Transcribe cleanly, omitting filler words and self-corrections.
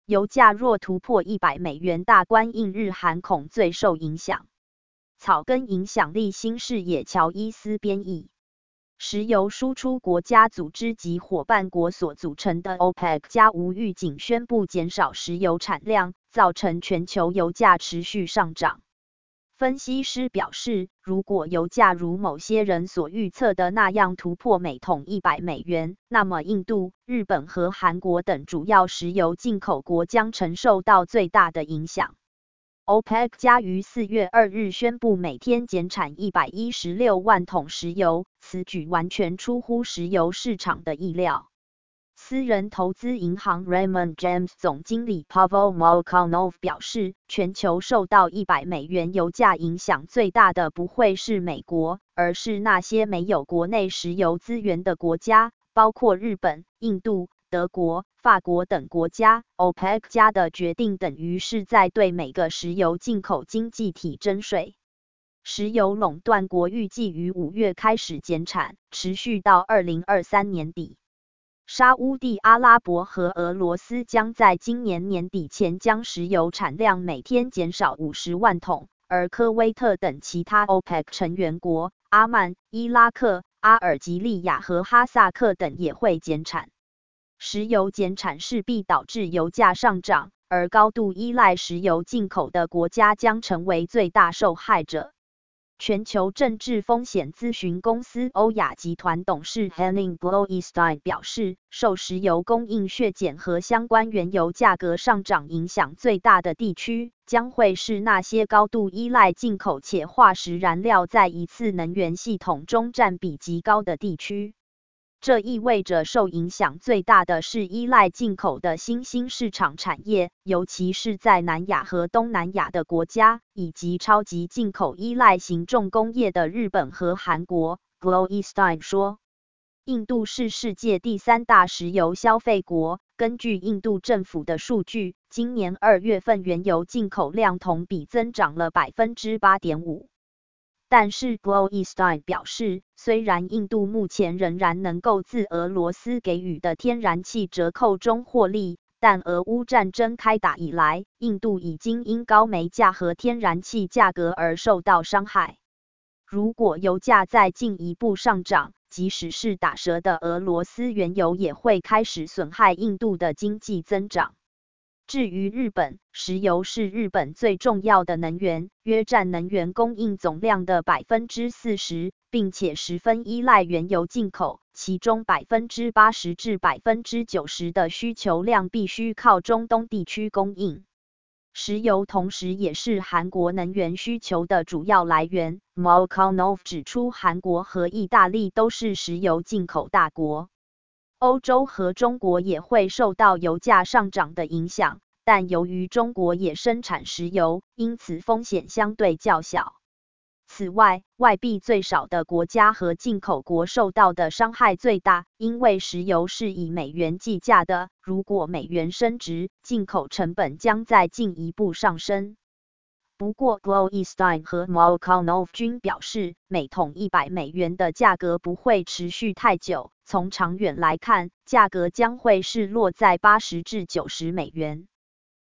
油价若突破$100大关，印日韩恐最受影响。草根影响力新视野乔伊斯编译。石油输出国家组织及伙伴国所组成的 OPEC 加无预警宣布减少石油产量，造成全球油价持续上涨。分析师表示，如果油价如某些人所预测的那样突破每桶$100，那么印度、日本和韩国等主要石油进口国将承受到最大的影响。OPEC 加于4月2日宣布每天减产116万桶石油，此举完全出乎石油市场的意料。私人投资银行 Raymond James 总经理 Pavel Molchanov 表示，全球受到$100油价影响最大的不会是美国，而是那些没有国内石油资源的国家，包括日本、印度、德国、法国等国家。OPEC 加的决定等于是在对每个石油进口经济体征税。石油垄断国预计于5月开始减产，持续到2023年底。沙烏地阿拉伯和俄罗斯将在今年年底前将石油产量每天减少50万桶，而科威特等其他 OPEC 成员国、阿曼、伊拉克、阿尔及利亚和哈萨克等也会减产。石油减产势必导致油价上涨，而高度依赖石油进口的国家将成为最大受害者。全球政治风险咨询公司欧亚集团董事 Henning Bloestein 表示，受石油供应削减和相关原油价格上涨影响最大的地区，将会是那些高度依赖进口且化石燃料在一次能源系统中占比极高的地区。这意味着受影响最大的是依赖进口的新兴市场产业，尤其是在南亚和东南亚的国家，以及超级进口依赖型重工业的日本和韩国。Bloestein 说，印度是世界第3大石油消费国，根据印度政府的数据，今年2月份原油进口量同比增长了 8.5%。但是 Bloestein 表示，虽然印度目前仍然能够自俄罗斯给予的天然气折扣中获利，但俄乌战争开打以来，印度已经因高煤价和天然气价格而受到伤害。如果油价再进一步上涨，即使是打折的俄罗斯原油也会开始损害印度的经济增长。至于日本，石油是日本最重要的能源，约占能源供应总量的 40%， 并且十分依赖原油进口，其中 80%至 90% 的需求量必须靠中东地区供应。石油同时也是韩国能源需求的主要来源。Molchanov 指出，韩国和意大利都是石油进口大国。欧洲和中国也会受到油价上涨的影响，但由于中国也生产石油，因此风险相对较小。此外，外币最少的国家和进口国受到的伤害最大，因为石油是以美元计价的，如果美元升值，进口成本将再进一步上升。不过 Bloestein 和 Molchanov 均表示，每桶$100的价格不会持续太久，从长远来看，价格将会是落在$80至$90。